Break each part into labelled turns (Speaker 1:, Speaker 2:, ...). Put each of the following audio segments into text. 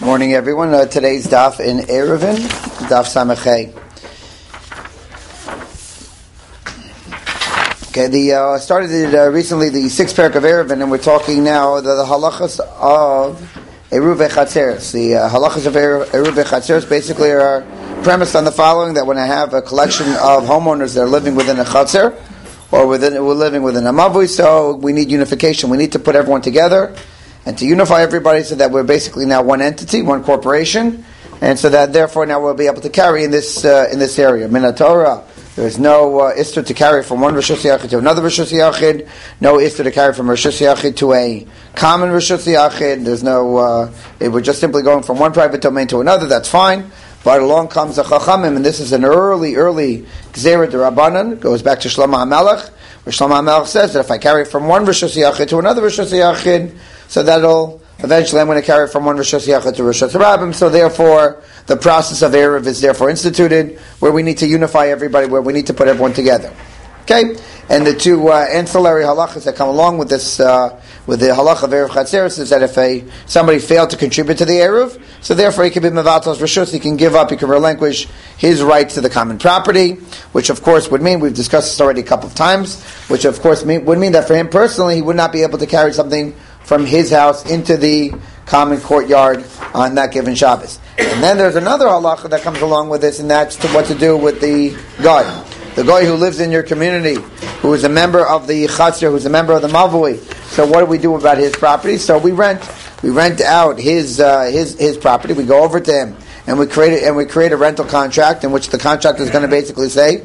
Speaker 1: Morning, everyone. Today's daf in Eruvin, daf Samachay. Okay, started recently the sixth parak of Eruvin, and we're talking now the halachas of Eruv Chatzeres. The halachas of Eruv Chatzeres basically are premised on the following: that when I have a collection of homeowners that are living within a chatzer, or we're living within a mavui, so we need unification. We need to put everyone together and to unify everybody so that we're basically now one entity, one corporation, and so that therefore now we'll be able to carry in this area. Min Torah, there's no ister to carry from one Rishus Yachid to another Rishus Yachid, no ister to carry from Rishus Yachid to a common Rishus Yachid. There's no, we're just simply going from one private domain to another, that's fine. But along comes the Chachamim, and this is an early Gzera D'Rabbanan, goes back to Shlomo HaMelech, where Shlomo HaMelech says that if I carry from one Rishus Yachid to another Rishus Yachid, so that'll, eventually I'm going to carry from one Rishus Yachid to Rishus Rabbim, so therefore the process of Eruv is therefore instituted, where we need to unify everybody, where we need to put everyone together. Okay? And the two ancillary halachas that come along with this, with the halach of Eruv Chatzeres, is that if somebody failed to contribute to the Eruv, so therefore he can be mevatos rishus, he can give up, he can relinquish his rights to the common property, which of course would mean, we've discussed this already a couple of times, which of course would mean that for him personally, he would not be able to carry something from his house into the common courtyard on that given Shabbos. And then there's another halacha that comes along with this, and that's what to do with the guy. The guy who lives in your community, who is a member of the Chatzir, who's a member of the Mavui. So what do we do about his property? So we rent out his property. We go over to him and we create a rental contract in which the contract is going to basically say,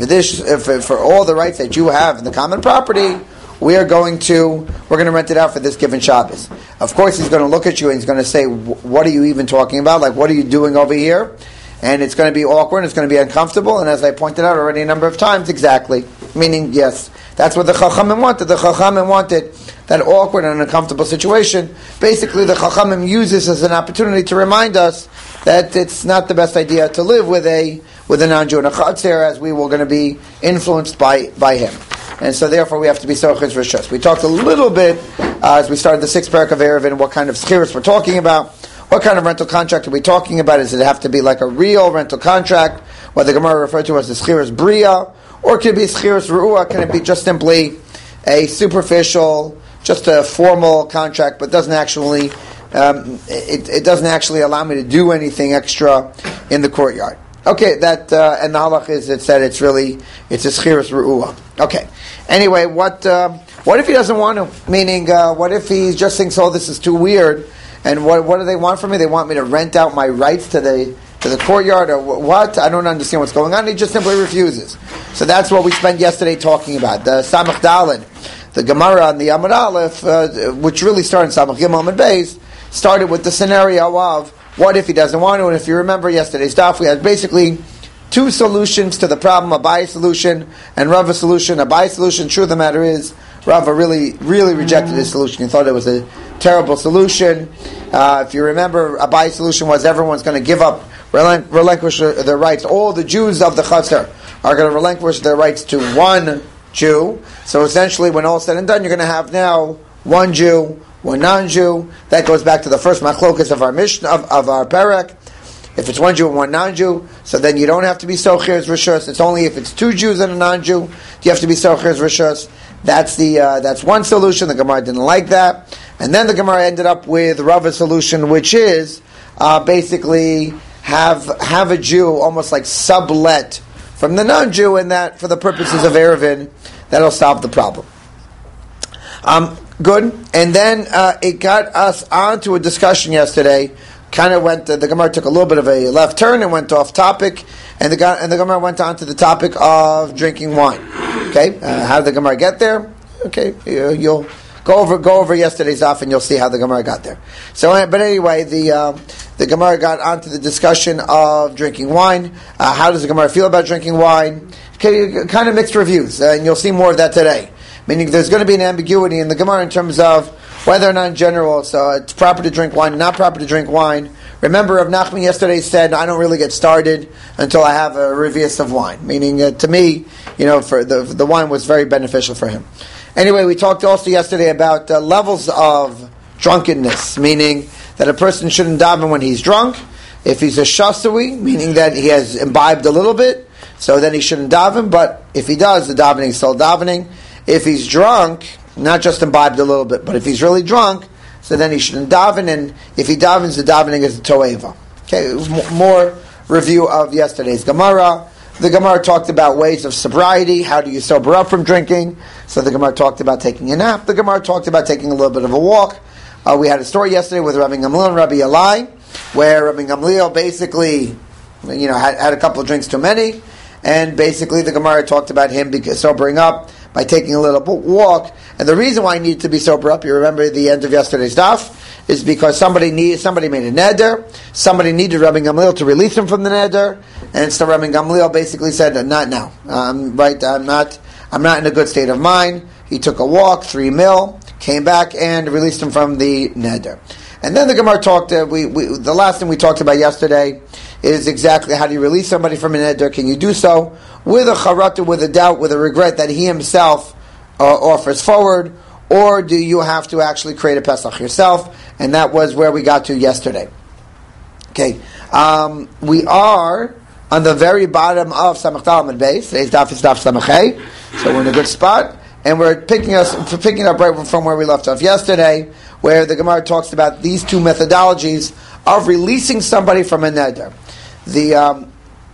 Speaker 1: for all the rights that you have in the common property, we're going to rent it out for this given Shabbos. Of course, he's going to look at you and he's going to say, "What are you even talking about? Like, what are you doing over here?" And it's going to be awkward, it's going to be uncomfortable, and as I pointed out already a number of times, exactly. Meaning, yes, that's what the Chachamim wanted. The Chachamim wanted that awkward and uncomfortable situation. Basically, the Chachamim use this as an opportunity to remind us that it's not the best idea to live with a non-Jew in a Chatzer, as we were going to be influenced by him. And so therefore we have to be sochis rishus. We talked a little bit, as we started the sixth parak of Eruvin, what kind of schiras we're talking about. What kind of rental contract are we talking about? Does it have to be like a real rental contract, what the Gemara referred to as the schiras bria, or can it be schiras ru'ah? Can it be just simply a superficial, just a formal contract, but doesn't actually, it doesn't actually allow me to do anything extra in the courtyard? Okay, and the halach is it's a schiras ru'ah. Okay. Anyway, what if he doesn't want to? Meaning, what if he just thinks, "Oh, this is too weird"? And what do they want from me? They want me to rent out my rights to the courtyard, or what? I don't understand what's going on. He just simply refuses. So that's what we spent yesterday talking about. The Samach Daled, the Gemara on the Amud Aleph, which really started in Samach Gimel Amud Beis, started with the scenario of what if he doesn't want to. And if you remember yesterday's daf, we had basically two solutions to the problem: a Abaye solution and Rava solution. A Abaye solution, truth of the matter is, Rava really rejected his solution. He thought it was a terrible solution. If you remember, Abaye's solution was everyone's going to give up, relinquish their rights. All the Jews of the Chatzar are going to relinquish their rights to one Jew. So essentially, when all said and done, you're going to have now one Jew, one non-Jew. That goes back to the first machlokas of our Mishnah, of our Perek. If it's one Jew and one non-Jew, so then you don't have to be sochir rishus. It's only if it's two Jews and a non-Jew, you have to be sochir rishus. That's one solution. The Gemara didn't like that, and then the Gemara ended up with Rava's solution, which is basically have a Jew almost like sublet from the non-Jew, and that for the purposes of Eruvin, that'll solve the problem. Good, and then it got us onto a discussion yesterday. Kind of went. The Gemara took a little bit of a left turn and went off topic, and the Gemara went on to the topic of drinking wine. Okay, how did the Gemara get there? Okay, you'll go over yesterday's daf and you'll see how the Gemara got there. So, but anyway, the Gemara got onto the discussion of drinking wine. How does the Gemara feel about drinking wine? Okay, kind of mixed reviews, and you'll see more of that today. Meaning, there's going to be an ambiguity in the Gemara in terms of whether or not in general, so it's proper to drink wine, not proper to drink wine. Remember, Rav Nachman yesterday said, I don't really get started until I have a revius of wine. Meaning, to me, for the wine was very beneficial for him. Anyway, we talked also yesterday about levels of drunkenness, meaning that a person shouldn't daven when he's drunk. If he's a shasui, meaning that he has imbibed a little bit, so then he shouldn't daven, but if he does, the davening is still davening. If he's drunk, not just imbibed a little bit, but if he's really drunk, so then he shouldn't daven, and if he davens, the davening is a toeva. Okay, more review of yesterday's Gemara. The Gemara talked about ways of sobriety. How do you sober up from drinking? So the Gemara talked about taking a nap. The Gemara talked about taking a little bit of a walk. We had a story yesterday with Rabbi Gamliel and Rabbi Elai, where Rabbi Gamliel basically, had a couple of drinks too many, and basically the Gemara talked about him sobering up by taking a little walk. And the reason why he needed to be sober up, you remember the end of yesterday's daf, is because somebody made a neder, somebody needed Rabbi Gamliel to release him from the neder, and so Rabbi Gamliel basically said, not now. I'm not in a good state of mind. He took a walk, 3 mil, came back and released him from the neder. And then the Gemara talked, the last thing we talked about yesterday is exactly how do you release somebody from a neder. Can you do so with a charata, with a doubt, with a regret that he himself offers forward, or do you have to actually create a Pesach yourself? And that was where we got to yesterday. Okay, we are on the very bottom of Samach Daled Beis. Today's daf is daf Samach, so we're in a good spot, and we're picking up right from where we left off yesterday, where the Gemara talks about these two methodologies of releasing somebody from a neder. The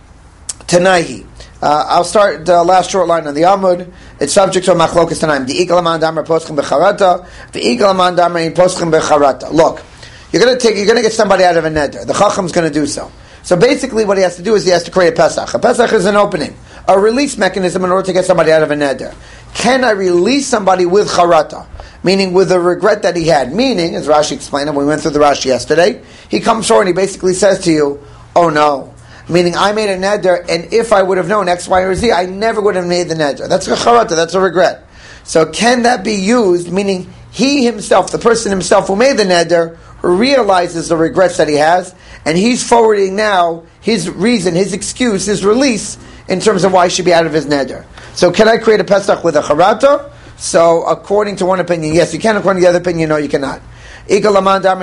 Speaker 1: Tanaihi. I'll start the last short line on the Amud. It's subject to a machlokas tanaim. The igal aman damar poschim becharata. The igal aman damar in poschim becharata. Look, you're going to get somebody out of a neder. The chacham's going to do so. So basically, what he has to do is he has to create a pesach. A pesach is an opening, a release mechanism in order to get somebody out of a neder. Can I release somebody with charata? Meaning with the regret that he had. Meaning, as Rashi explained, and we went through the Rashi yesterday, he comes forward and he basically says to you, oh no. Meaning, I made a neder, and if I would have known X, Y, or Z, I never would have made the neder. That's a charata, that's a regret. So can that be used, meaning he himself, the person himself who made the neder, realizes the regrets that he has, and he's forwarding now his reason, his excuse, his release, in terms of why he should be out of his neder. So can I create a Pesach with a charata? So according to one opinion, yes, you can. According to the other opinion, no, you cannot. My pasach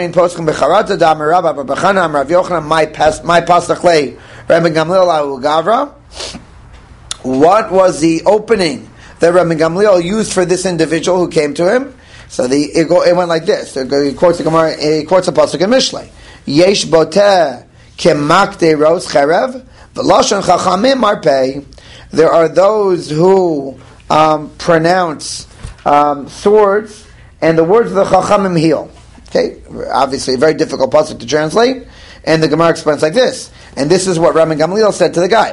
Speaker 1: lei Rabbi Gamliel Gavra. What was the opening that Rabbi Gamliel used for this individual who came to him? So it went like this. He quotes the Gemara. He quotes a pasuk in Mishlei. Yesh boteh kemakte ros cherev v'lashon chachamim marpei. There are those who pronounce swords, and the words of the chachamim heal. Okay, obviously a very difficult pasuk to translate, and the Gemara explains like this. And this is what Rabbi Gamliel said to the guy.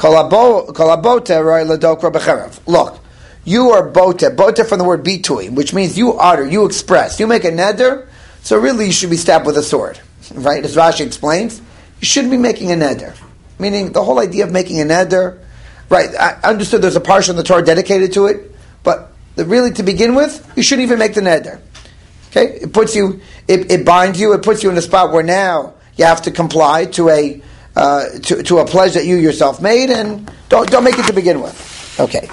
Speaker 1: Look, you are bote from the word bitui, which means you utter, you express, you make a neder, so really you should be stabbed with a sword. Right? As Rashi explains, you shouldn't be making a neder. Meaning the whole idea of making a neder, right, I understood there's a parsha in the Torah dedicated to it, but really to begin with, you shouldn't even make the neder. Okay? It puts you, it binds you, it puts you in a spot where now you have to comply to a pledge that you yourself made, and don't make it to begin with. Okay.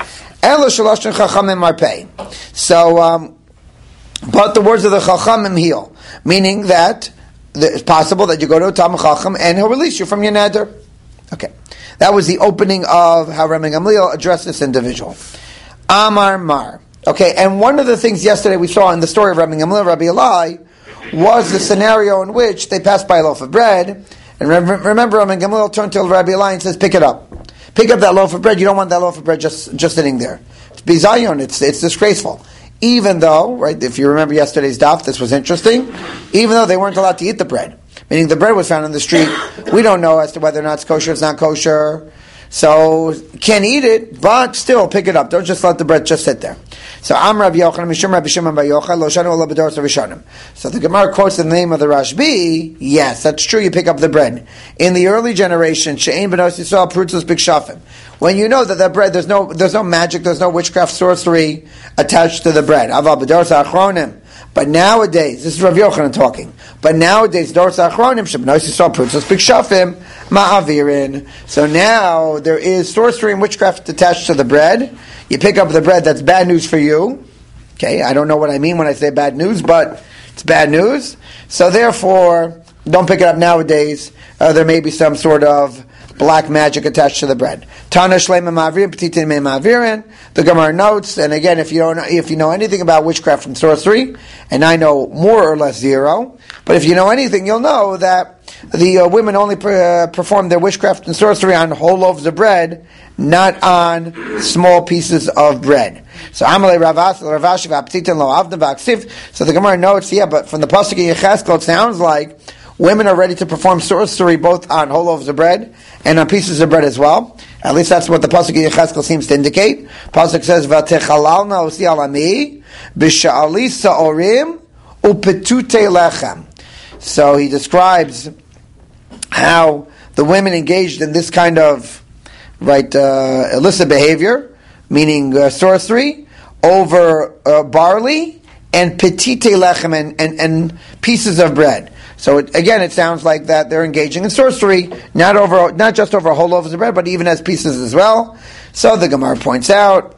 Speaker 1: So, but the words of the Chachamim heal, meaning that it's possible that you go to a Talmid Chacham and he'll release you from your neder. Okay. That was the opening of how Rabbi Gamliel addressed this individual. Amar Mar. Okay, and one of the things yesterday we saw in the story of Rabbi Gamliel, Rabbi Elai, was the scenario in which they passed by a loaf of bread, and remember Rabbi Gamliel turned to Rabbi Elai and says, pick it up. Pick up that loaf of bread. You don't want that loaf of bread just sitting there. It's bizayon, it's disgraceful. Even though, right, if you remember yesterday's daf, this was interesting, even though they weren't allowed to eat the bread, meaning the bread was found on the street, we don't know as to whether or not it's kosher, it's not kosher, so can't eat it, but still pick it up. Don't just let the bread just sit there. So Rav Yochanan Mishum Rabbi Shimon Bar Yochai Lo Shanu Ela B'Doros Rishonim. So the Gemara quotes the name of the Rashbi. Yes, that's true. You pick up the bread in the early generation. She'ein B'Nos Yisrael Prutzos B'Kshafim. When you know that bread, there's no magic, there's no witchcraft, sorcery attached to the bread. Aval B'Doros Achronim. But nowadays, this is Rav Yochanan talking. But nowadays, Doros Achronim Sheb'Nos Yisrael Prutzos B'Kshafim Ma'avirin. So now there is sorcery and witchcraft attached to the bread. You pick up the bread, that's bad news for you. Okay, I don't know what I mean when I say bad news, but it's bad news. So therefore, don't pick it up nowadays. There may be some sort of black magic attached to the bread. Tana shleima ma'avirin, petitin me ma'avirin. The Gemara notes, and again, if you know anything about witchcraft and sorcery, and I know more or less zero, but if you know anything, you'll know that the women only perform their witchcraft and sorcery on whole loaves of bread, not on small pieces of bread. So Amalei Ravas Ravashi v'aptitin lo avda v'aksiv. So the Gemara notes, but from the pasuk in Yechezkel, it sounds like women are ready to perform sorcery both on whole loaves of bread and on pieces of bread as well. At least that's what the pasuk in Yechezkel seems to indicate. Pasuk says, "V'techalalna osi alami b'sha'ali sa'orim upetute lechem." So he describes how the women engaged in this kind of illicit behavior, meaning sorcery, over barley and petite lechem and pieces of bread. So it sounds like that they're engaging in sorcery, not just over whole loaves of bread, but even as pieces as well. So the Gemara points out,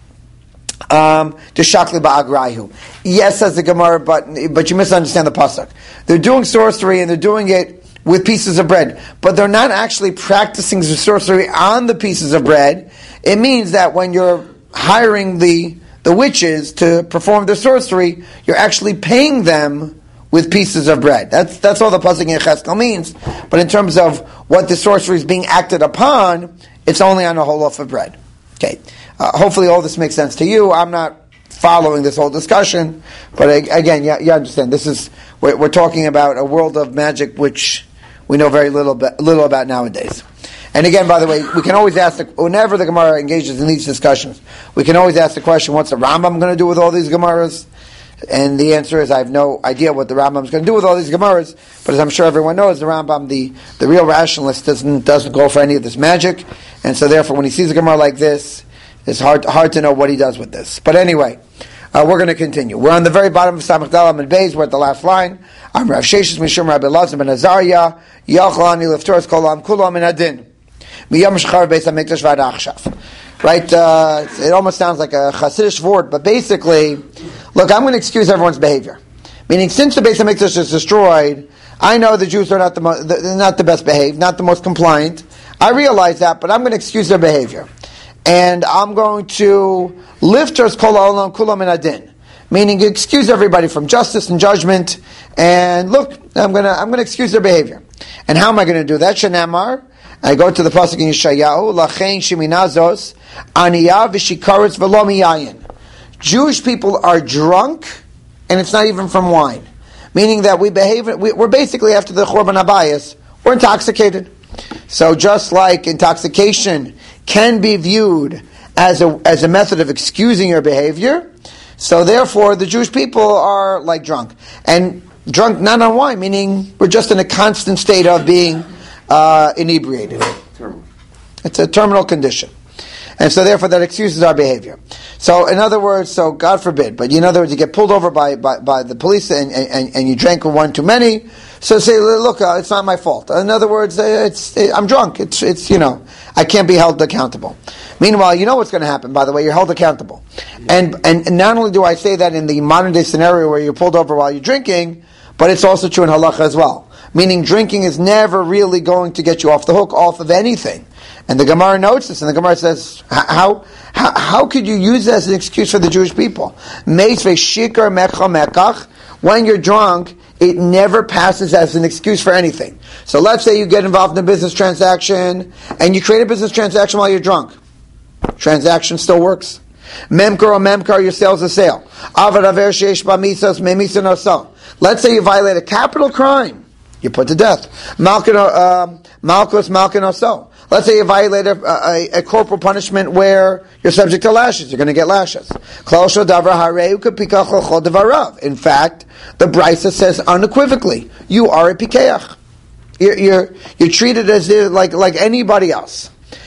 Speaker 1: Deshakli ba'agraihu. Yes, says the Gemara, but you misunderstand the pasuk. They're doing sorcery and they're doing it with pieces of bread, but they're not actually practicing the sorcery on the pieces of bread. It means that when you're hiring the witches to perform the sorcery, you're actually paying them with pieces of bread. That's all the pasuk in Yechezkel means. But in terms of what the sorcery is being acted upon, it's only on a whole loaf of bread. Okay. Hopefully all this makes sense to you. I'm not following this whole discussion, but again, you understand. We're talking about a world of magic which we know very little about nowadays. And again, by the way, we can always ask, whenever the Gemara engages in these discussions, we can always ask the question, what's the Rambam going to do with all these Gemaras? And the answer is, I have no idea what the Rambam is going to do with all these Gemaras, but as I'm sure everyone knows, the Rambam, the real rationalist, doesn't go for any of this magic, and so therefore when he sees a Gemara like this, it's hard to know what he does with this. But anyway, we're going to continue. We're on the very bottom of Samach Dalam and Beis. We're at the last line. I'm Rav Sheshes Mishum Rabbi Elazar ben Azariah Yachlani Leftoras Kolam Kulam in Adin Miyam Shchar Beis HaMikdash Vad Achshav. Right? It almost sounds like a Hasidic word, but basically, look, I'm going to excuse everyone's behavior. Meaning, since the Beis HaMikdash is destroyed, I know the Jews are not the best behaved, not the most compliant. I realize that, but I'm going to excuse their behavior. And I'm going to lifters kol ha'olam kulam min adin, meaning excuse everybody from justice and judgment. And look, I'm going to excuse their behavior. And how am I going to do that? Shenamar, I go to the pasuk in Yeshayahu, lachein sheminazos aniyah v'shikaretz v'lo miyayin. Jewish people are drunk, and it's not even from wine, meaning that we're basically after the Churban Habayis, we're intoxicated. So just like intoxication can be viewed as a method of excusing your behavior, so therefore the Jewish people are like drunk. And drunk not on wine, meaning we're just in a constant state of being inebriated. It's a terminal condition. And so therefore that excuses our behavior. So in other words, God forbid, but in other words, you get pulled over by the police and you drank one too many. So say, look, it's not my fault. In other words, I'm drunk. It's I can't be held accountable. Meanwhile, you know what's going to happen, by the way, you're held accountable. And not only do I say that in the modern day scenario where you're pulled over while you're drinking, but it's also true in halacha as well. Meaning drinking is never really going to get you off the hook, off of anything. And the Gemara notes this, and the Gemara says, how could you use that as an excuse for the Jewish people? When you're drunk, it never passes as an excuse for anything. So let's say you get involved in a business transaction, and you create a business transaction while you're drunk. Transaction still works. Memkar or memkar, your sale's a sale. Let's say you violate a capital crime. You're put to death. Malchus, malkin or so. Let's say you violate a corporal punishment where you're subject to lashes. You're going to get lashes. In fact, the Brisa says unequivocally, you are a pikeach. You're treated as if, like anybody else.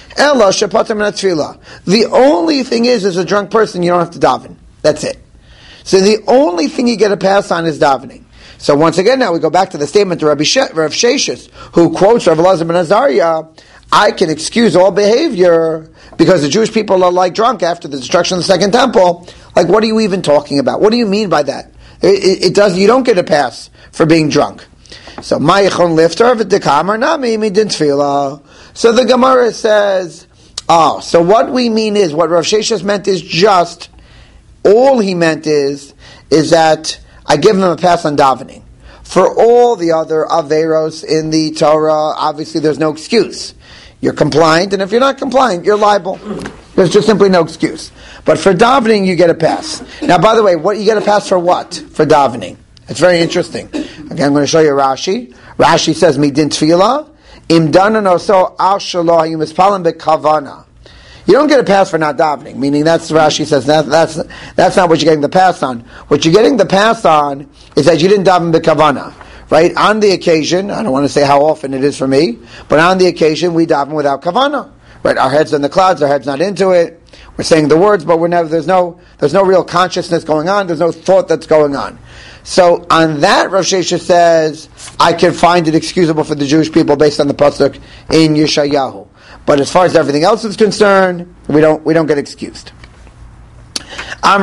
Speaker 1: The only thing is, as a drunk person, you don't have to daven. That's it. So the only thing you get a pass on is davening. So once again, now we go back to the statement to Rav Sheshes, who quotes Rav Elazar ben Azariah, I can excuse all behavior because the Jewish people are like drunk after the destruction of the Second Temple. Like, what are you even talking about? What do you mean by that? It does. You don't get a pass for being drunk. So Ma'yichon lifter v'dekamar nami midin tefillah. So the Gemara says, so what we mean is, what Rav Sheshes meant is just, all he meant is that I give him a pass on davening. For all the other averos in the Torah, obviously there's no excuse. You're compliant, and if you're not compliant, you're liable. There's just simply no excuse. But for davening, you get a pass. Now, by the way, you get a pass for what? For davening. It's very interesting. Okay, I'm going to show you Rashi. Rashi says, midin tefillah, im danan oso al shelo hayu mispalim bekavana. You don't get a pass for not davening, meaning Rashi says that's not what you're getting the pass on. What you're getting the pass on is that you didn't daven bekavana. Right? On the occasion, I don't want to say how often it is for me, but on the occasion we daven without kavana. Right? Our head's in the clouds, our head's not into it. We're saying the words, but there's no real consciousness going on, there's no thought that's going on. So on that, Rav Sheshes says, I can find it excusable for the Jewish people based on the pasuk in Yeshayahu. But as far as everything else is concerned, we don't get excused. The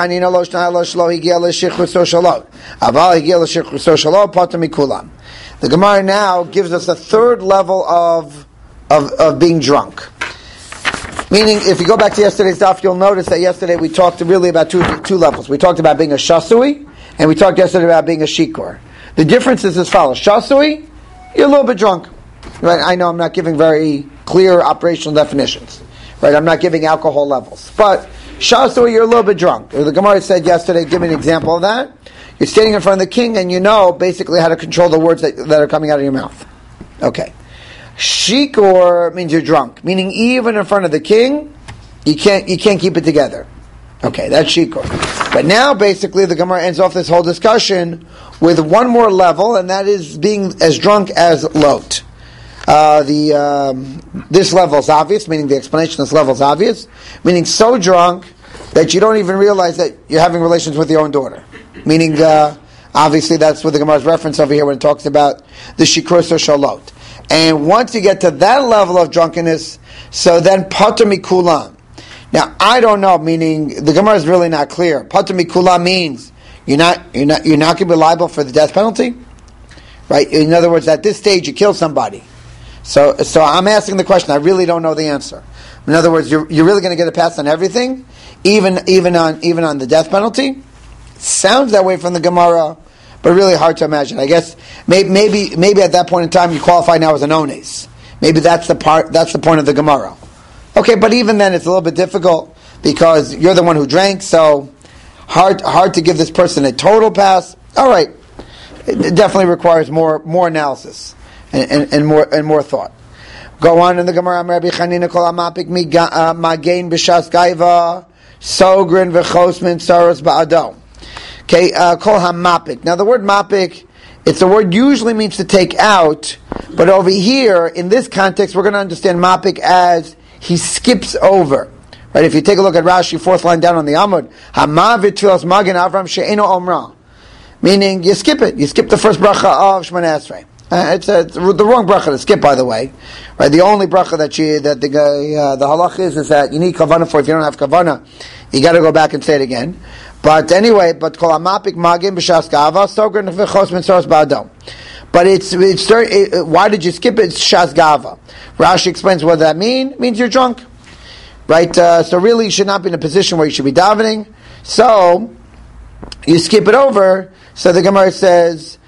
Speaker 1: Gemara now gives us a third level of being drunk. Meaning, if you go back to yesterday's daf, you'll notice that yesterday we talked really about two levels. We talked about being a shasui, and we talked yesterday about being a shikor. The difference is as follows. Shasui, you're a little bit drunk. Right? I know I'm not giving very clear operational definitions. Right? I'm not giving alcohol levels. But shasui, you're a little bit drunk. The Gemara said yesterday, give me an example of that. You're standing in front of the king, and you know basically how to control the words that are coming out of your mouth. Okay. Shikor means you're drunk, meaning even in front of the king, you can't keep it together. Okay, that's shikor. But now, basically, the Gemara ends off this whole discussion with one more level, and that is being as drunk as lot. This level is obvious, meaning the explanation of this level is obvious, meaning so drunk that you don't even realize that you're having relations with your own daughter. Meaning, obviously, that's what the Gemara's reference over here when it talks about the shikrus or shalot. And once you get to that level of drunkenness, so then pater mikulam. Now, I don't know, meaning the Gemara is really not clear. Pater mikulam means you're not going to be liable for the death penalty, right? In other words, at this stage, you kill somebody. So I'm asking the question. I really don't know the answer. In other words, you're really going to get a pass on everything, even on the death penalty. Sounds that way from the Gemara, but really hard to imagine. I guess maybe at that point in time you qualify now as an ones. Maybe that's the point of the Gemara. Okay, but even then it's a little bit difficult because you're the one who drank, so hard to give this person a total pass. All right, it definitely requires more analysis and more thought. Go on in the Gemara. Rabbi Chanina kol amapik magain b'shas gaiva sogrin v'chosmin saros ba'adom. Okay, kol hamapik. Now the word mapik, it's a word usually means to take out, but over here, in this context, we're going to understand mapik as he skips over. Right? If you take a look at Rashi, fourth line down on the Amud, hamavit tfilas magen Avram she'eno omra. Meaning, you skip it. You skip the first bracha of Shemona Esrei. It's the wrong bracha to skip, by the way. Right? The only bracha that the halach is that you need kavana for. If you don't have kavana, you got to go back and say it again. But anyway, kol amapik magin b'shas gava sogren v'chos mitzaros ba'adom. But why did you skip it? It's shas gava. Rashi explains what that means. It means you're drunk, right? So really, you should not be in a position where you should be davening. So you skip it over. So the Gemara says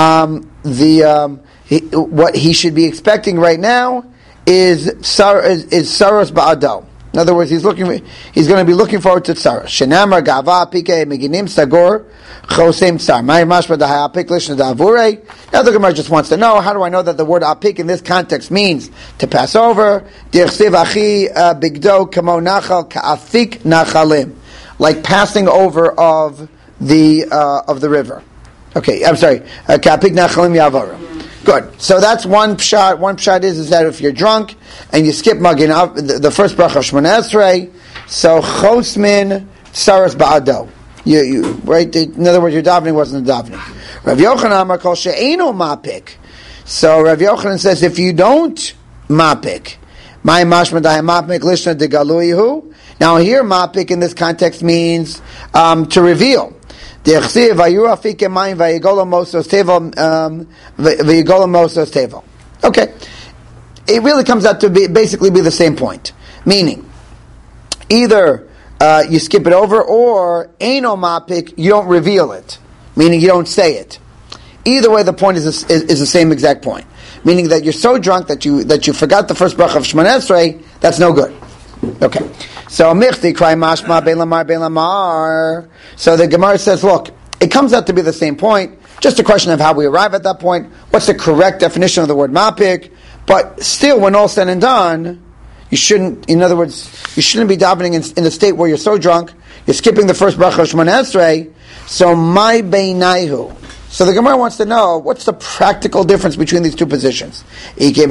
Speaker 1: what he should be expecting right now is saros ba'adom. In other words, he's going to be looking forward to tzara. Shenamar gava pike meginim sagor chosem tzar. Ma'ir mashma dahay apik lishna davure. Now the Gemara just wants to know, how do I know that the word apik in this context means to pass over? Dirchsiv achi bigdo kamo nachal ka'afik nachalim, like passing over of the river. Okay, I'm sorry. Ka'afik nachalim yavaru. Good. So that's one pshat. One pshat is that if you're drunk and you skip magin, the first bracha of Shemona Esrei, so chosmin saras ba'ado. You right. In other words, your davening wasn't a davening. Rav Yochanan Amar kol she'eino mapik. So Rav Yochanan says if you don't mapik, my mashma dahem mapik lishna degaluihu. Now here mapik in this context means to reveal. De'echsiv vayura afike mayim vayigola mosos tevel vayigola mosos tevel. Okay, it really comes out to basically be the same point. Meaning, either you skip it over, or eino mapik, you don't reveal it. Meaning, you don't say it. Either way, the point is the same exact point. Meaning that you're so drunk that you forgot the first bracha of Shemona Esrei. That's no good. Okay. So michti cry mashma bein lamar bein lamar. So the Gemara says, look, it comes out to be the same point. Just a question of how we arrive at that point. What's the correct definition of the word mapik? But still, when all said and done, you shouldn't. In other words, you shouldn't be davening in a state where you're so drunk you're skipping the first bracha of Shemona Esrei. So my beinaihu. So the Gemara wants to know what's the practical difference between these two positions. So the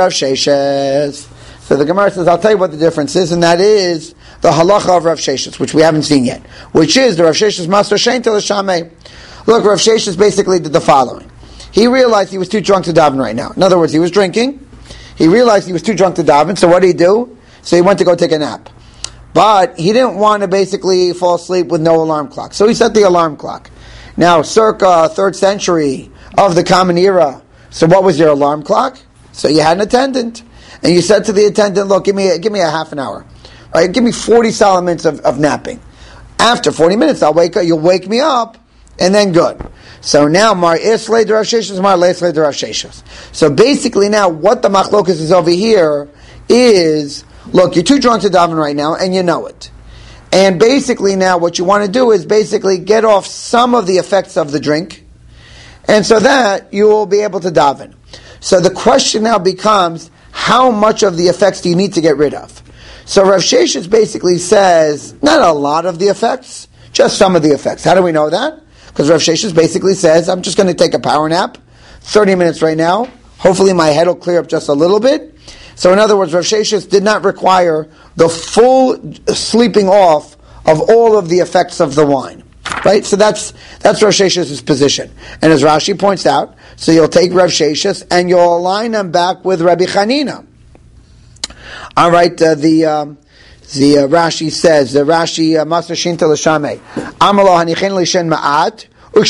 Speaker 1: Gemara says, I'll tell you what the difference is, and that is the halacha of Rav Sheshes, which we haven't seen yet, which is the Rav Sheshes master shein tel shamei. Look, Rav Sheshes basically did the following. He realized he was too drunk to daven right now. In other words, he was drinking. He realized he was too drunk to daven, so what did he do? So he went to go take a nap. But he didn't want to basically fall asleep with no alarm clock. So he set the alarm clock. Now, circa 3rd century of the Common Era, so what was your alarm clock? So you had an attendant. And you said to the attendant, look, give me a half an hour. All right, give me 40 solid minutes of napping. After 40 minutes, you'll wake me up, and then good. So now, Mar Islay de Rav Sheshes, Mar Leislay de Rav Sheshes. So basically now, what the machlokas is over here is, look, you're too drunk to daven right now, and you know it. And basically now what you want to do is basically get off some of the effects of the drink, and so that you will be able to daven. So the question now becomes, how much of the effects do you need to get rid of? So Rav Sheshes basically says, not a lot of the effects, just some of the effects. How do we know that? Because Rav Sheshes basically says, I'm just going to take a power nap, 30 minutes right now, hopefully my head will clear up just a little bit. So in other words, Rav Sheshes did not require the full sleeping off of all of the effects of the wine. Right? So that's Rav Sheshes' position. And as Rashi points out, so you'll take Rav Sheshes and you'll align them back with Rabbi Chanina. All right, the Rashi says, the Rashi Master Shinta L'Shamei, Amalo Hanichen L'Shen Ma'at, I'll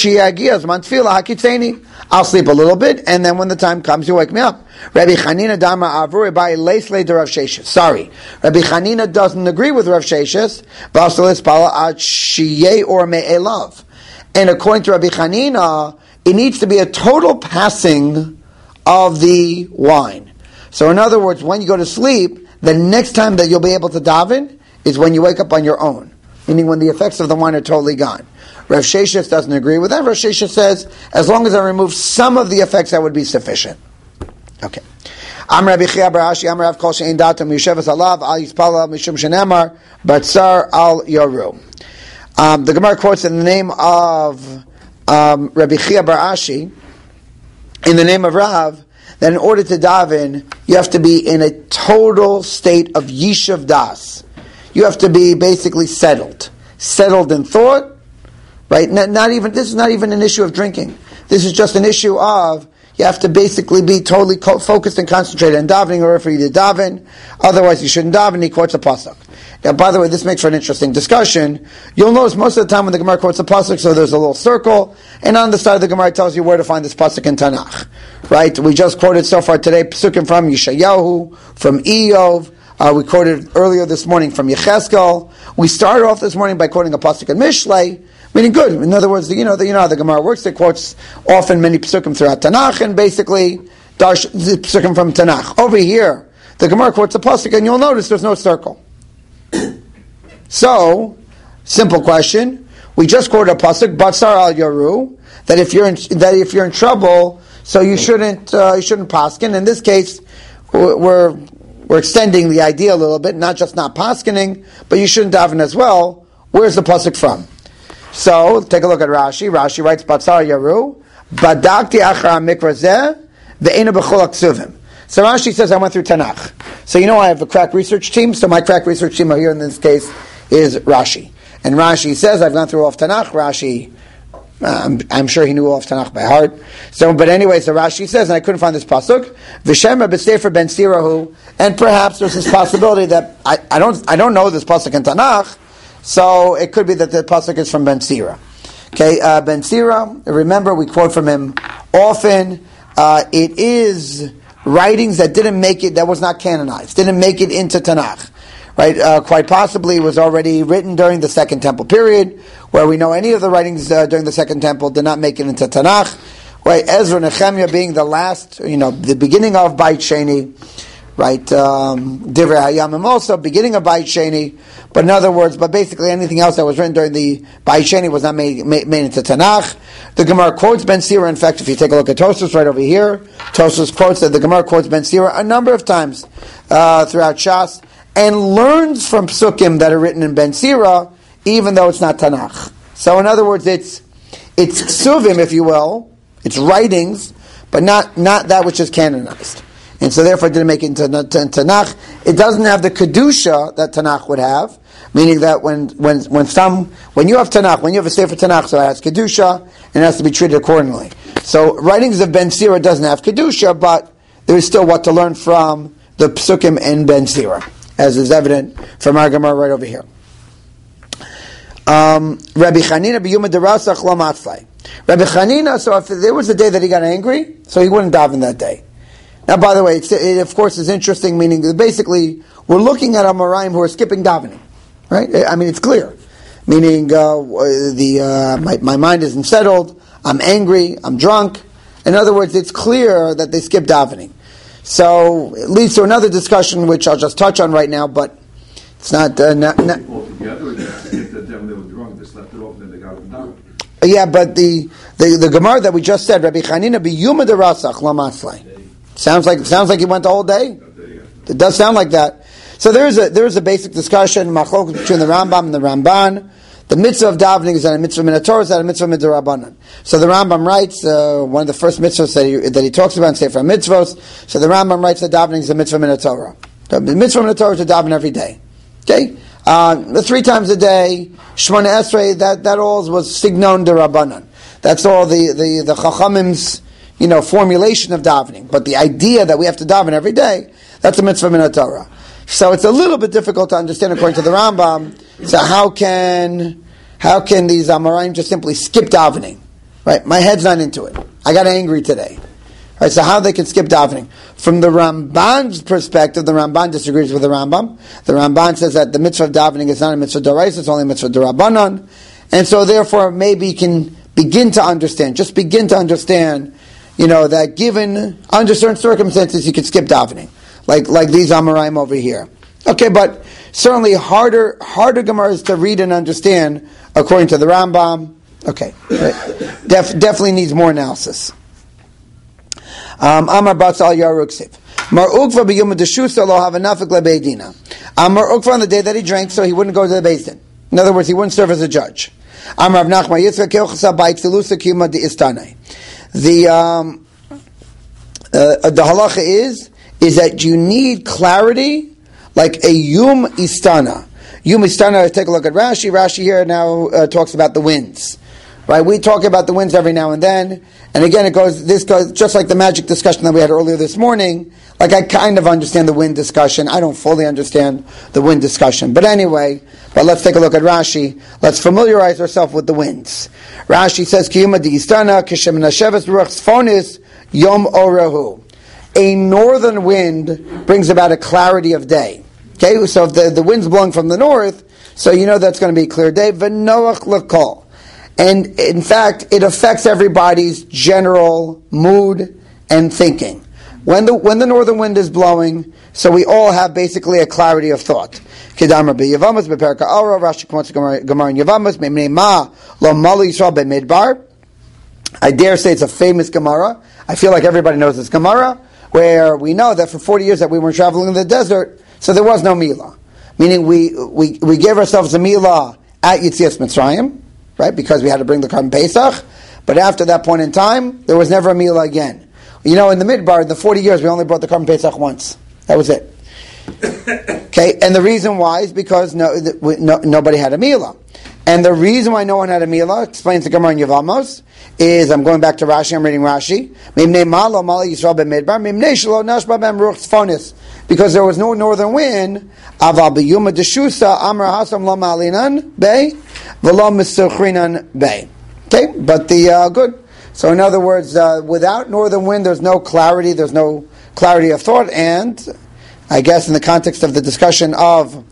Speaker 1: sleep a little bit, and then when the time comes, you wake me up. Rabbi Chanina Dama Avuri by Leisley de Rav Sheshes. Sorry, Rabbi Chanina doesn't agree with Rav Sheshes. or me'elav. And according to Rabbi Chanina, it needs to be a total passing of the wine. So in other words, when you go to sleep, the next time that you'll be able to daven is when you wake up on your own, meaning when the effects of the wine are totally gone. Rav Sheshes doesn't agree with that. Rav Sheshes says, as long as I remove some of the effects, that would be sufficient. Okay. Am Rabbi Chia bar Ashi, Am Rav Kol She'ein Datam Yishevas Alav Al Yispala Mishum Shenemar Batzar Al Yoru. The Gemara quotes in the name of Rabbi Chia bar Ashi, in the name of Rav, that in order to daven, you have to be in a total state of Yishav Das. You have to be basically settled in thought. Right? This is not even an issue of drinking. This is just an issue of, you have to basically be totally focused and concentrated on davening, or for you to daven. Otherwise, you shouldn't daven. He quotes a pasuk. Now, by the way, this makes for an interesting discussion. You'll notice most of the time when the Gemara quotes a pasuk, so there's a little circle, and on the side of the Gemara it tells you where to find this pasuk in Tanakh. Right? We just quoted so far today pasukim from Yeshayahu, from Eov. We quoted earlier this morning from Yecheskel. We started off this morning by quoting a pasuk in Mishlei. Meaning good. In other words, you know how the Gemara works. It quotes often many psukim throughout Tanakh, and basically darsh the psukim from Tanakh. Over here, the Gemara quotes a pasuk, and you'll notice there's no circle. So, simple question: we just quoted a pasuk, Batzar al Yoru, that if you're in trouble, so you shouldn't paskin. In this case, we're extending the idea a little bit, not just not paskening, but you shouldn't daven as well. Where's the pasuk from? So, take a look at Rashi. Rashi writes, Batzar Yaru, Badakti Achar Mikra Zeh, Ve'ena B'chol Aksuvim. So Rashi says, I went through Tanakh. So I have a crack research team, so my crack research team here in this case is Rashi. And Rashi says, I've gone through all of Tanakh. Rashi, I'm sure he knew all of Tanakh by heart. So Rashi says, and I couldn't find this pasuk, V'shem B'Sefer Ben Sirahu, and perhaps there's this possibility that I don't know this pasuk in Tanakh, so it could be that the pasuk is from Ben Sira. Okay, Ben Sira, remember we quote from him often. It is writings that didn't make it, that was not canonized, didn't make it into Tanakh. Right? Quite possibly it was already written during the Second Temple period, where we know any of the writings during the Second Temple did not make it into Tanakh. Right? Ezra and Nehemiah being the last, the beginning of Beit Sheni, right? Divrei Hayamim also, beginning of Beit Sheni. But in other words, basically anything else that was written during the Beit Sheni was not made into Tanakh. The Gemara quotes Ben Sira. In fact, if you take a look at Tosfos right over here, Tosfos quotes that the Gemara quotes Ben Sira a number of times throughout Shas, and learns from Psukim that are written in Ben Sira, even though it's not Tanakh. So in other words, it's Ksuvim, if you will, it's writings, but not that which is canonized. And so therefore it didn't make it into Tanakh. It doesn't have the Kedusha that Tanakh would have, meaning that when you have Tanakh, when you have a Sefer Tanakh, so it has Kedusha, and it has to be treated accordingly. So writings of Ben Sira doesn't have Kedusha, but there is still what to learn from the Psukim in Ben Sira, as is evident from our Gemara right over here. Rabbi Chanina b'yuma derasach lo matzlai. Rabbi Chanina, so if there was a day that he got angry, so he wouldn't daven that day. Now, by the way, it of course is interesting, meaning that basically we're looking at Amoraim who are skipping davening, right? I mean, it's clear, meaning my mind isn't settled, I'm angry, I'm drunk. In other words, it's clear that they skip davening. So it leads to another discussion, which I'll just touch on right now, but it's not. Yeah, but the Gemara that we just said, Rabbi Chanina b'yuma derasach la matzlai. Sounds like he went the whole day. It does sound like that. So there is a basic discussion machlokes between the Rambam and the Ramban. The mitzvah of davening is that a mitzvah min Torah, is that a mitzvah min Derabanan. So the Rambam writes one of the first mitzvahs that he talks about in Sefer Mitzvos. So the Rambam writes that davening is a mitzvah min Torah. The mitzvah min Torah is to daven every day. Okay, 3 times a day, Shmona Esrei. That all was signon Derabanan. That's all the Chachamim's formulation of davening. But the idea that we have to daven every day, that's a mitzvah min Torah. So it's a little bit difficult to understand according to the Rambam. So how can these Amoraim just simply skip davening? Right? My head's not into it. I got angry today. Right? So how they can skip davening? From the Ramban's perspective, the Ramban disagrees with the Rambam. The Ramban says that the mitzvah of davening is not a mitzvah d'oraisa, it's only a mitzvah d'Rabbanan. And so therefore maybe you can begin to understand that given under certain circumstances you could skip davening. Like these Amoraim over here. Okay, but certainly harder Gemaras to read and understand according to the Rambam. Okay, definitely needs more analysis. Amar Batzal Yaruksiv. Mar Ukva b'yom deshusa lo havanafik lebeidina. Amar Ukva on the day that he drank, so he wouldn't go to the Beis Din. In other words, he wouldn't serve as a judge. Amar Rav Nachman Yitzchak Kelchasa Bait Filusa Kima de Istanai. The halacha is that you need clarity like a Yum Istana. Yum Istana, take a look at Rashi. Rashi here now talks about the winds. Right? We talk about the winds every now and then. And again, this goes just like the magic discussion that we had earlier this morning. Like I kind of understand the wind discussion. I don't fully understand the wind discussion. But anyway, let's take a look at Rashi. Let's familiarize ourselves with the winds. Rashi says, Kiyuma di Istana, Kishem Nasheves Ruach Sfonis, Yom Orahu. A northern wind brings about a clarity of day. Okay, so if the wind's blowing from the north, so you know that's going to be a clear day. V'noach l'kol. And in fact, it affects everybody's general mood and thinking. When the northern wind is blowing, so we all have basically a clarity of thought. Kedamar b'Yavamas b'Perka Ara, Rashi quotes Gemara in Yavamas, Me'mnei ma lo malu Yisrael b'Midbar. I dare say it's a famous Gemara. I feel like everybody knows this Gemara, where we know that for 40 years that we were traveling in the desert, so there was no Milah. Meaning we gave ourselves a Milah at Yetzias Mitzrayim, right? Because we had to bring the Karban Pesach. But after that point in time, there was never a Milah again. In the Midbar, in the 40 years, we only brought the Karban Pesach once. That was it. Okay, and the reason why is because nobody had a Milah. And the reason why no one had a Milah, explains the Gemara in Yevamos, is, I'm going back to Rashi, I'm reading Rashi, because there was no northern wind, Aval b'yuma deshusa amar hasam lo ma'alinan bay, v'lo misurchinan bay. Okay, but good. So in other words, without northern wind, there's no clarity of thought, and I guess in the context of the discussion of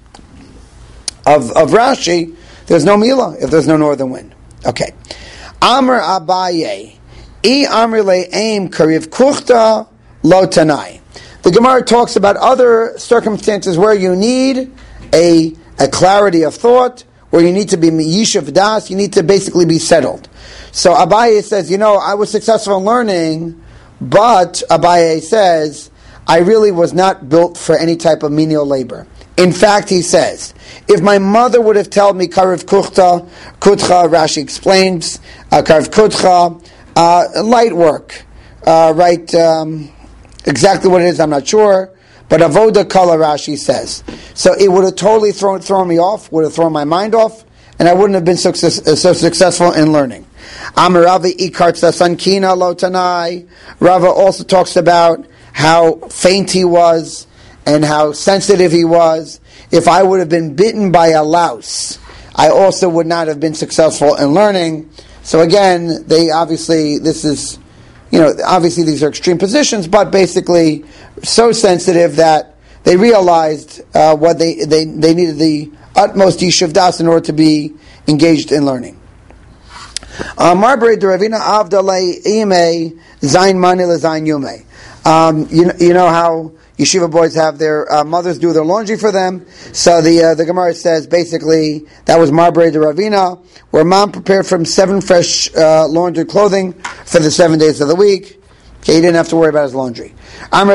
Speaker 1: Rashi, there's no Mila if there's no northern wind. Okay. Amr Abaye, I Amr Le Aim Kariv Kuchta Lo Tanai. The Gemara talks about other circumstances where you need a clarity of thought, where you need to be Yishav Das, you need to basically be settled. So Abaye says, I was successful in learning, but Abaye says, I really was not built for any type of menial labor. In fact, he says, if my mother would have told me Kariv Kutcha, Rashi explains, Kariv Kutcha, light work, right, exactly what it is, I'm not sure, but Avoda Kala, Rashi says. So it would have totally thrown me off, would have thrown my mind off, and I wouldn't have been so successful in learning. Amaravi Ikartsa Sankina Lotanai. Rava also talks about how faint he was and how sensitive he was. If I would have been bitten by a louse, I also would not have been successful in learning. So again, obviously these are extreme positions, but basically so sensitive that they realized what they needed the utmost yishuv das in order to be engaged in learning. Marbre Ravina Avdalay Ime Zain Manila Zain Yume. You know how yeshiva boys have their mothers do their laundry for them. So the Gemara says basically that was Marbre de Ravina, where mom prepared from 7 fresh laundered clothing for the 7 days of the week. Okay, he didn't have to worry about his laundry. Now,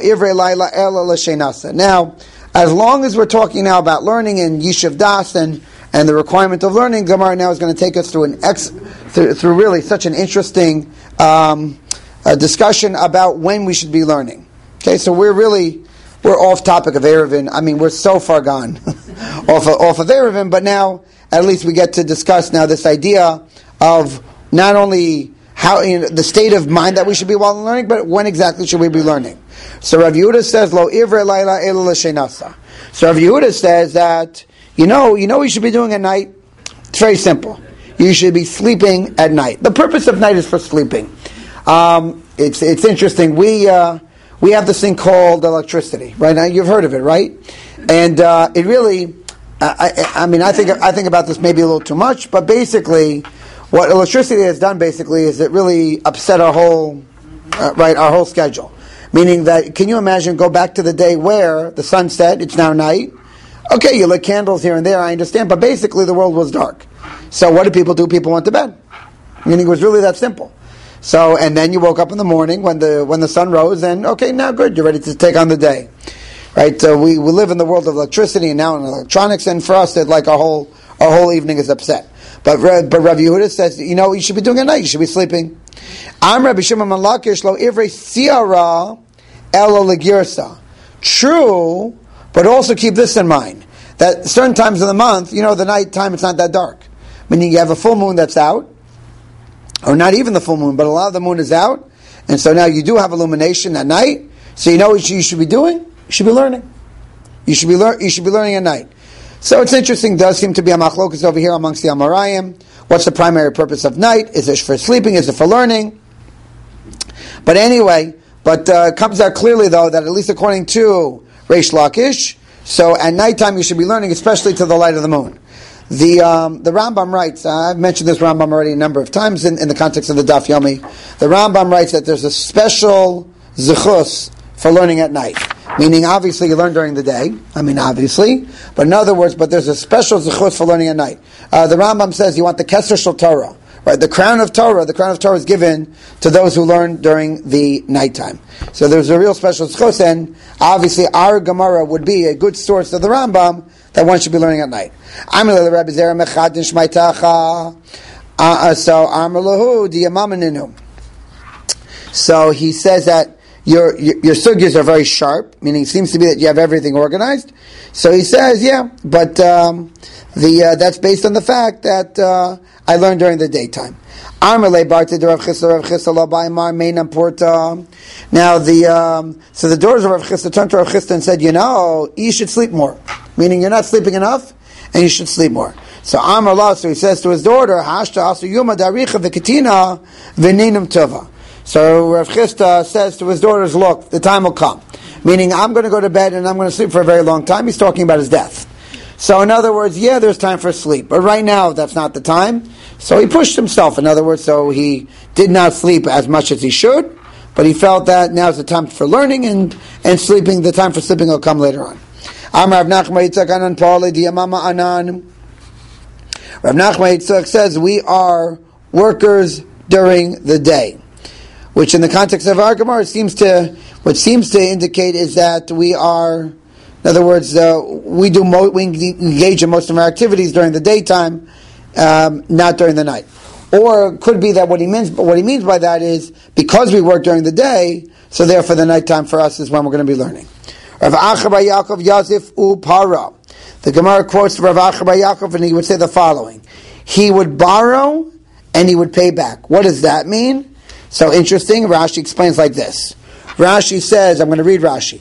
Speaker 1: as long as we're talking now about learning and yishuv das and the requirement of learning, Gemara now is going to take us through through really such an interesting discussion about when we should be learning. Okay, so we're off topic of Eruvin. I mean, we're so far gone off of Eruvin, but now at least we get to discuss now this idea of not only how the state of mind that we should be while learning, but when exactly should we be learning. So Rav Yehuda says, Lo ivre laila ela l'shenasa. So Rav Yehuda says that you know what you should be doing at night? It's very simple. You should be sleeping at night. The purpose of night is for sleeping. It's interesting. We have this thing called electricity, right? Now you've heard of it, right? And it really, I think about this maybe a little too much, but basically, what electricity has done basically is it really upset our whole schedule. Meaning that, can you imagine, go back to the day where the sun set, it's now night. Okay, you lit candles here and there, I understand, but basically the world was dark. So what did people do? People went to bed. Meaning it was really that simple. So, and then you woke up in the morning when the sun rose, and okay, now good, you're ready to take on the day. Right? So we live in the world of electricity and now in electronics, and for us, it like our whole evening is upset. But Rav Yehuda says, you should be doing it at night, you should be sleeping. True, but also keep this in mind, that certain times of the month, the night time, it's not that dark. Meaning you have a full moon that's out, or not even the full moon, but a lot of the moon is out, and so now you do have illumination at night, so you know what you should be doing? You should be learning. You should be learning at night. So it's interesting, does seem to be a machlokus over here amongst the Amarayim. What's the primary purpose of night? Is it for sleeping? Is it for learning? But anyway, it comes out clearly though that at least according to Reish Lakish, so at nighttime you should be learning, especially to the light of the moon. The Rambam writes, I've mentioned this Rambam already a number of times in the context of the Daf Yomi. The Rambam writes that there's a special zechus for learning at night. Meaning, obviously, you learn during the day. Obviously. But in other words, there's a special zechus for learning at night. The Rambam says you want the Keser Shel Torah. Right? The crown of Torah is given to those who learn during the nighttime. So there's a real special zechus, and obviously our Gemara would be a good source of the Rambam that one should be learning at night. So he says that your sugyas are very sharp, meaning it seems to be that you have everything organized. So he says, yeah, but that's based on the fact that I learned during the daytime. Now so the daughters of Rav Chisda turned to Rav Chisda and said, you should sleep more. Meaning you're not sleeping enough, and you should sleep more. So Amar La, so he says to his daughter, Hashta asu yuma daricha v'ketina v'ninum tova. So Rav Chisda says to his daughters, look, the time will come. Meaning, I'm going to go to bed and I'm going to sleep for a very long time. He's talking about his death. So in other words, yeah, there's time for sleep. But right now, that's not the time. So he pushed himself. In other words, so he did not sleep as much as he should. But he felt that now's the time for learning and sleeping. The time for sleeping will come later on. Amar Rav Nachman Yitzchak Anan Pali Diyamama Anan. Rav Nachman Yitzchak says, we are workers during the day. Which in the context of our Gemara seems to indicate is that we are, in other words, we engage in most of our activities during the daytime, not during the night. Or it could be that what he means by that is because we work during the day, so therefore the nighttime for us is when we're going to be learning. Rav Acha bar Yaakov Yazif Upara. The Gemara quotes Rav Acha bar Yaakov, and he would say the following: he would borrow and he would pay back. What does that mean? So interesting, Rashi explains like this. Rashi says, I'm going to read Rashi.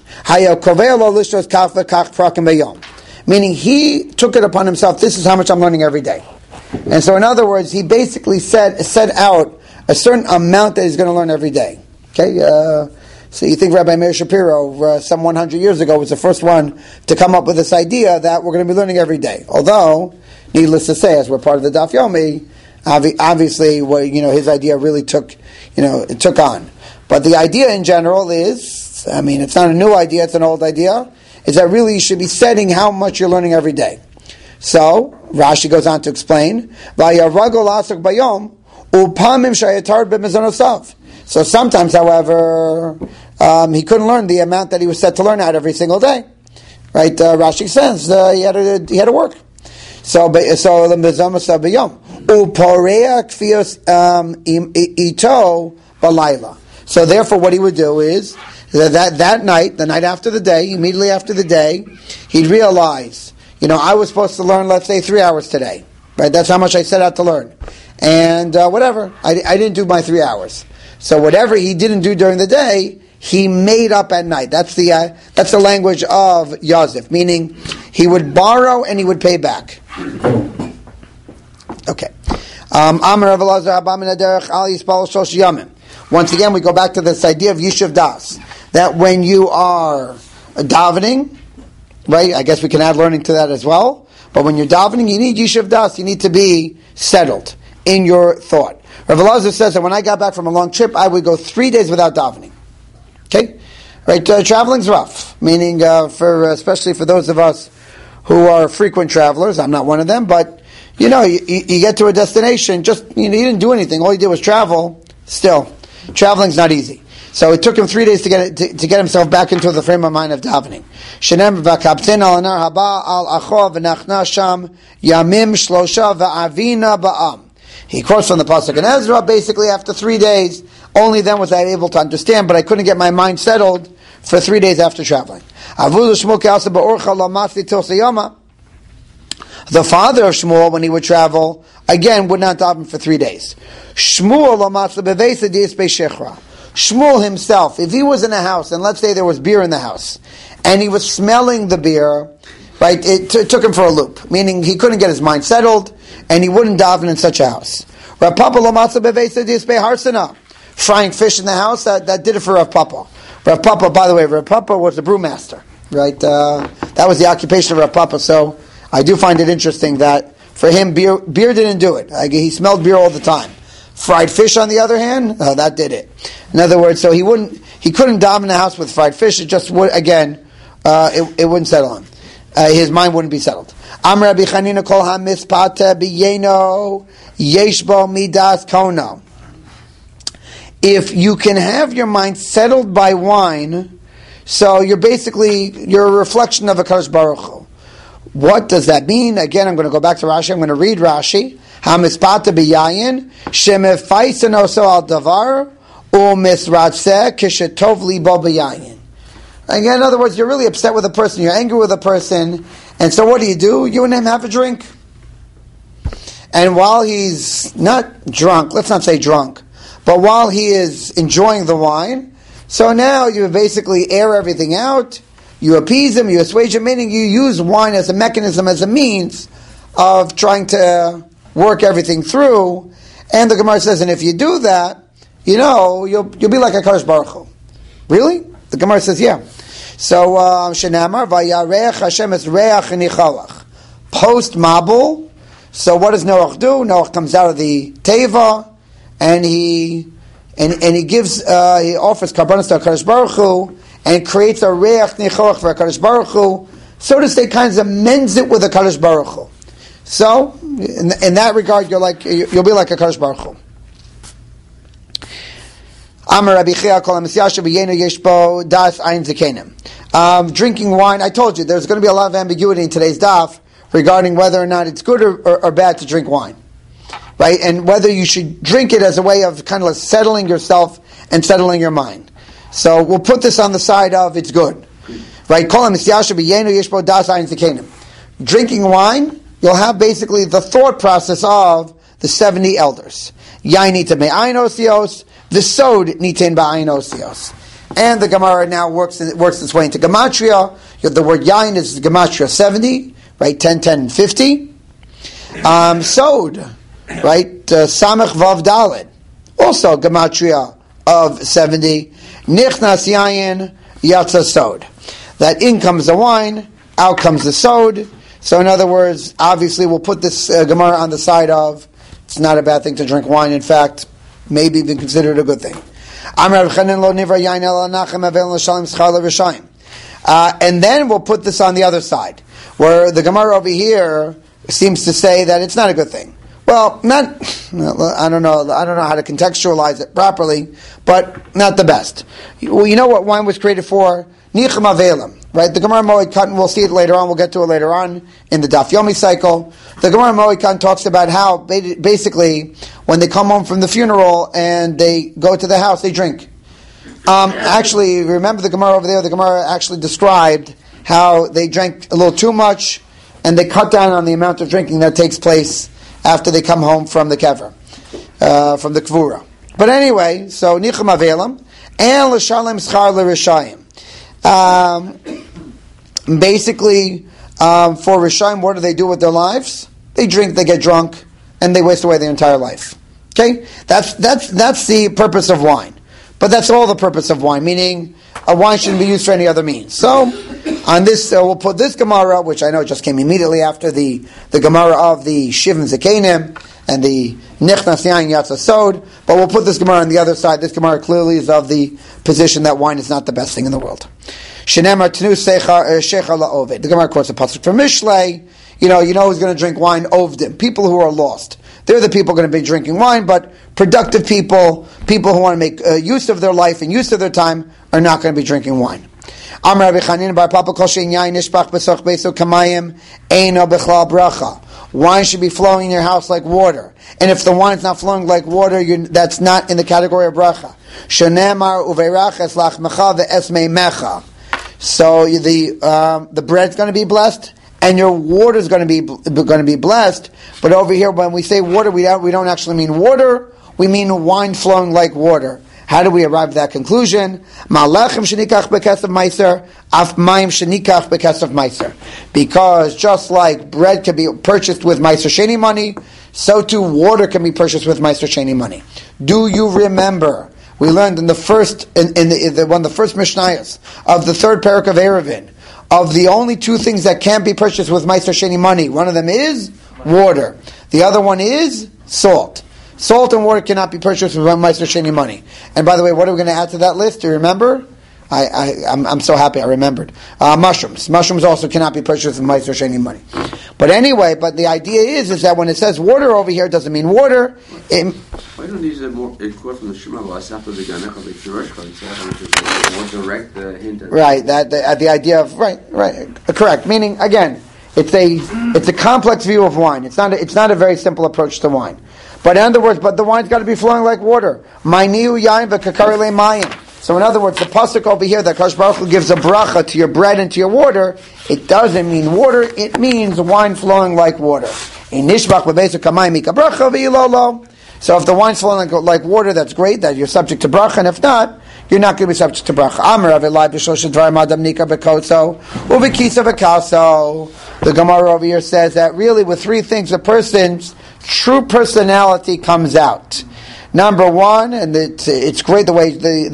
Speaker 1: Meaning he took it upon himself, this is how much I'm learning every day. And so in other words, he basically set out a certain amount that he's going to learn every day. Okay, so you think Rabbi Meir Shapiro, some 100 years ago, was the first one to come up with this idea that we're going to be learning every day. Although, needless to say, as we're part of the Daf Yomi, obviously, his idea really took on. But the idea in general is, it's not a new idea, it's an old idea, is that really you should be setting how much you're learning every day. So, Rashi goes on to explain, so sometimes, however, he couldn't learn the amount that he was set to learn out every single day. Right? Rashi says he had to work. So the mezama sabiyom uporea kfios ito balayla. So therefore, what he would do is that night, the night after the day, immediately after the day, he'd realize, I was supposed to learn, let's say, 3 hours today. Right? That's how much I set out to learn, and whatever I didn't do my 3 hours. So whatever he didn't do during the day, he made up at night. That's the language of Yazif, meaning he would borrow and he would pay back. Okay. Once again, we go back to this idea of Yishuv Das, that when you are davening, right? I guess we can add learning to that as well. But when you're davening, you need Yishuv Das. You need to be settled in your thought. Rav Elazar says that when I got back from a long trip, I would go 3 days without davening. Okay, right? Traveling's rough, meaning especially for those of us who are frequent travelers. I'm not one of them, but you get to a destination. You didn't do anything. All you did was travel. Still, traveling's not easy. So it took him 3 days to get himself back into the frame of mind of davening. Shenem v'kabten al anar haba al acho v'nachna sham yamim shlosha v'avina ba'am. He quotes from the pasuk in Ezra. Basically, after 3 days, only then was I able to understand, but I couldn't get my mind settled for 3 days after traveling. The father of Shmuel, when he would travel, again would not daven for 3 days. Shmuel himself, if he was in a house, and let's say there was beer in the house, and he was smelling the beer, right, it took him for a loop, meaning he couldn't get his mind settled, and he wouldn't daven in such a house. Frying fish in the house, that did it for Rav Papa. Rav Papa, by the way, Rav Papa was the brewmaster, right? That was the occupation of Rav Papa, so I do find it interesting that for him, beer didn't do it. He smelled beer all the time. Fried fish, on the other hand, that did it. In other words, so he couldn't daven in the house with fried fish. It just would, again, it wouldn't settle on. His mind wouldn't be settled. Amr Rabbi Chanina kol hamispata biyeno yeshbo midas kono. If you can have your mind settled by wine, so you're a reflection of HaKadosh Baruch Hu. What does that mean? Again, I'm going to go back to Rashi. I'm going to read Rashi. Hamispata biyayin shemefaisan oso al davar umisratze kishetov libo biyayin. Again, in other words, you're really upset with a person, you're angry with a person, and so what do? You and him have a drink. And while he's not drunk, let's not say drunk, but while he is enjoying the wine, so now you basically air everything out, you appease him, you assuage him, meaning you use wine as a mechanism, as a means of trying to work everything through. And the Gemara says, and if you do that, you'll be like a Kadosh Baruch Hu. Really? The Gemara says, yeah. So, Shenamar, Vayareach Hashem es reach nichalach. Post Mabul. So what does Noach do? Noach comes out of the Teva, and he gives, he offers Karbanos to HaKadosh Baruch Hu, and creates a reach nichalach for HaKadosh Baruch Hu, so to say, kind of amends it with a HaKadosh Baruch Hu. So, in that regard, you'll be like a HaKadosh Baruch Hu. Drinking wine, I told you, there's going to be a lot of ambiguity in today's daf regarding whether or not it's good or bad to drink wine. Right? And whether you should drink it as a way of kind of settling yourself and settling your mind. So we'll put this on the side of it's good. Right? Drinking wine, you'll have basically the thought process of the 70 elders. The sod nitin ba'ayin osios. And the Gemara now works its way into Gematria. The word yain is Gematria 70, right? 10, 10, and 50. Sod, right? Samech Vav Daled. Also Gematria of 70. Nichnas yayin yatsa sod. That in comes the wine, out comes the sod. So in other words, obviously we'll put this Gemara on the side of it's not a bad thing to drink wine. In fact, maybe even considered a good thing. And then we'll put this on the other side, where the Gemara over here seems to say that it's not a good thing. Well, I don't know how to contextualize it properly, but not the best. Well, you know what wine was created for? Nichem Avelim, right? The Gemara Moed Katan, we'll see it later on, we'll get to it later on in the Daf Yomi cycle. The Gemara Moed Katan talks about how, basically, when they come home from the funeral and they go to the house, they drink. Actually, remember the Gemara over there, the Gemara actually described how they drank a little too much, and they cut down on the amount of drinking that takes place after they come home from the kever, from the kvura. But anyway, so Nichem Avelim, and L'shalem Schar L'Rishayim. Basically, for Rishayim, what do they do with their lives? They drink, they get drunk, and they waste away their entire life. Okay? That's the purpose of wine. But that's all the purpose of wine, meaning a wine shouldn't be used for any other means. So, on this, we'll put this Gemara, which I know just came immediately after the Gemara of the Shivim Zakenim and the Nichnas Yain Yatsa Sod, but we'll put this Gemara on the other side. This Gemara clearly is of the position that wine is not the best thing in the world. Shenemar Tenu Shecha La'ovid. The Gemara quotes a pasuk from Mishlei. You know who's going to drink wine? Ovdim. People who are lost. They're the people going to be drinking wine, but productive people who want to make use of their life and use of their time, are not going to be drinking wine. Amar Rabbi Chanin bar Papa Kol Shein Yain Nishpach B'Soch Beiso Kamayim Eino B'Chlal Bracha. Wine should be flowing in your house like water. And if the wine's not flowing like water, that's not in the category of bracha. Shenemar Uveirach Es Lachmecha Ve'Esmei Mecha. So the bread's going to be blessed, and your water is going to be blessed. But over here, when we say water, we don't actually mean water. We mean wine flowing like water. How do we arrive at that conclusion? Because just like bread can be purchased with Meiser Sheni money, so too water can be purchased with Meiser Sheni money. Do you remember? We learned in the first, one of the first Mishnayos of the third parak of Eruvin, of the only two things that can be purchased with Meiser Sheni money. One of them is water. The other one is salt. Salt and water cannot be purchased with Meiser Sheni money. And by the way, what are we going to add to that list? Do you remember? I'm so happy I remembered. Mushrooms. Mushrooms also cannot be purchased with Meiser Sheni money. But anyway, the idea is that when it says water over here, it doesn't mean water.
Speaker 2: Why don't these more quote from the Shema after the Ganecha the more direct hint at
Speaker 1: right, the idea of right, correct. Meaning again, it's a complex view of wine. It's not a very simple approach to wine. But in other words, the wine's got to be flowing like water. Ma'niu yain v'kakari le'mayim. So in other words, the pasuk over here that Kadosh Baruch Hu gives a bracha to your bread and to your water, it doesn't mean water, it means wine flowing like water. In nishbach b'beisuk kamayim mika bracha v'ilolo. So if the wine's flowing like water, that's great, that you're subject to bracha, and if not, you're not going to be subject to bracha. Amar Avilai b'shlosh dvarim adam nika bekotzo uvekisa v'kaso. The Gemara over here says that really with three things a person's true personality comes out. Number one, and it's great the way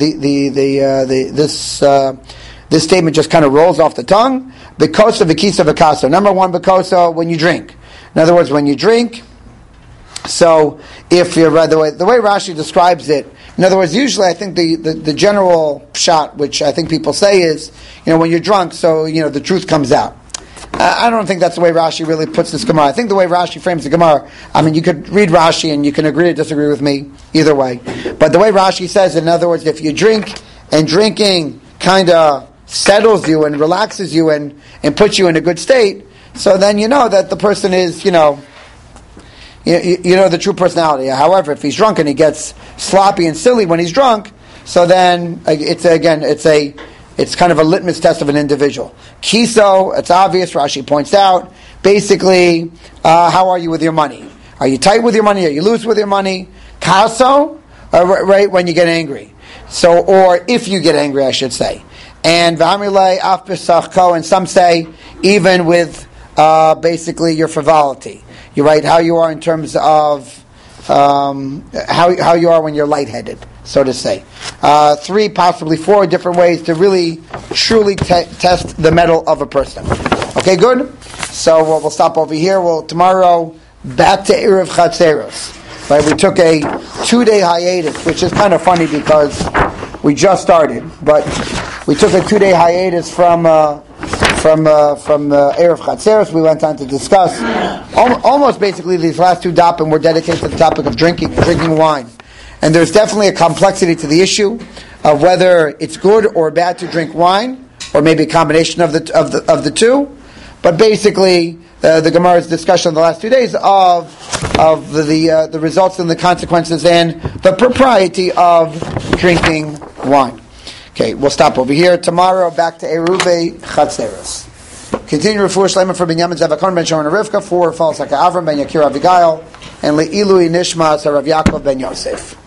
Speaker 1: this statement just kind of rolls off the tongue. Bekosa v'kisa v'kaso. Number one, bekosa, when you drink. In other words, when you drink. So, if you're the way Rashi describes it, in other words, usually I think the general shot, which I think people say is, when you're drunk, so the truth comes out. I don't think that's the way Rashi really puts this Gemara. I think the way Rashi frames the Gemara, you could read Rashi and you can agree or disagree with me either way. But the way Rashi says, in other words, if you drink and drinking kind of settles you and relaxes you and puts you in a good state, so then you know that the person is, you know the true personality. However, if he's drunk and he gets sloppy and silly when he's drunk, so then it's kind of a litmus test of an individual. Kiso, it's obvious, Rashi points out, basically, how are you with your money? Are you tight with your money? Are you loose with your money? Kaso, right, when you get angry. So, or if you get angry, I should say. And V'amilei af b'sachko, and some say, even with basically your frivolity. You're right, how you are in terms of how you are when you're lightheaded, so to say. 3, possibly 4 different ways to really, truly test the mettle of a person. Okay, good? So we'll stop over here. Tomorrow, back to Erev Chatzeros. Right, we took a 2-day hiatus, which is kind of funny because we just started, but we took a 2-day hiatus from Erev Chatzeros. We went on to discuss almost basically these last 2 dapim were dedicated to the topic of drinking wine. And there's definitely a complexity to the issue of whether it's good or bad to drink wine, or maybe a combination of the two. But basically, the Gemara's discussion of the last 2 days of the results and the consequences and the propriety of drinking wine. Okay, we'll stop over here. Tomorrow, back to Eruv Chatzeros. Continue refuah shleima for Binyamin Zavakon ben Sharon Rivka, for Falsaka Avram ben Yakir Avigail, and Le'ilui Nishmas Rav Yaakov ben Yosef.